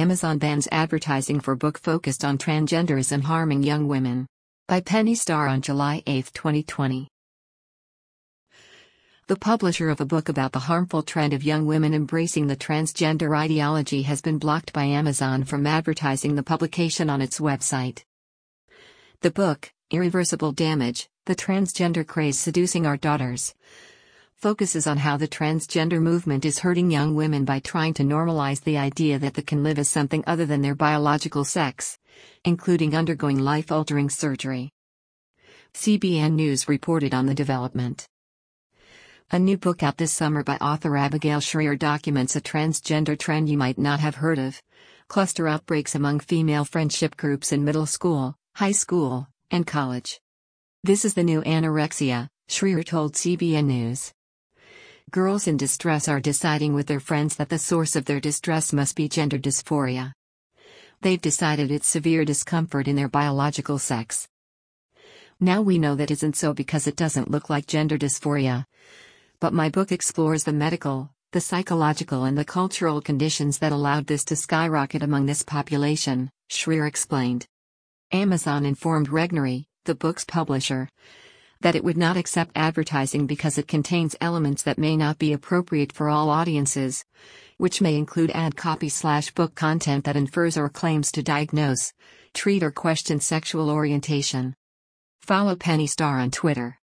Amazon bans advertising for book focused on transgenderism harming young women. By Penny Starr on July 8, 2020. The publisher of a book about the harmful trend of young women embracing the transgender ideology has been blocked by Amazon from advertising the publication on its website. The book, Irreversible Damage: The Transgender Craze Seducing Our Daughters, focuses on how the transgender movement is hurting young women by trying to normalize the idea that they can live as something other than their biological sex, including undergoing life-altering surgery. CBN News reported on the development. A new book out this summer by author Abigail Shrier documents a transgender trend you might not have heard of: cluster outbreaks among female friendship groups in middle school, high school, and college. This is the new anorexia, Shrier told CBN News. Girls in distress are deciding with their friends that the source of their distress must be gender dysphoria. They've decided it's severe discomfort in their biological sex. Now we know that isn't so because it doesn't look like gender dysphoria. But my book explores the medical, the psychological and the cultural conditions that allowed this to skyrocket among this population, Shrier explained. Amazon informed Regnery, the book's publisher, that it would not accept advertising because it contains elements that may not be appropriate for all audiences, which may include ad copy/book content that infers or claims to diagnose, treat or question sexual orientation. Follow Penny Starr on Twitter.